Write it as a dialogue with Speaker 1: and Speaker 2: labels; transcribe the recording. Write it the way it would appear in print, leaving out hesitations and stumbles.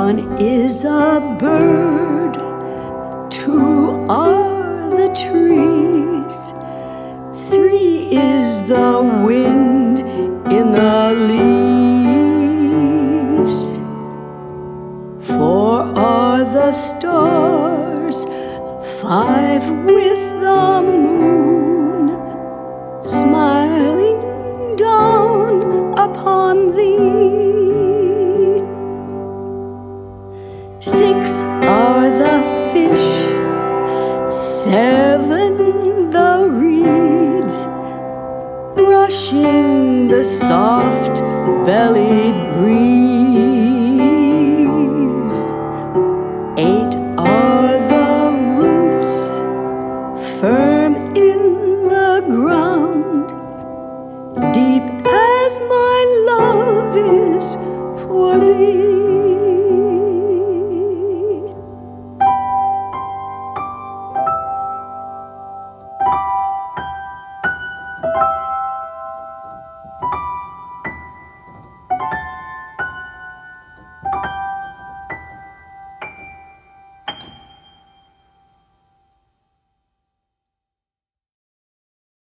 Speaker 1: One is a bird, two are the trees, three is the wind in the leaves, four are the stars, five with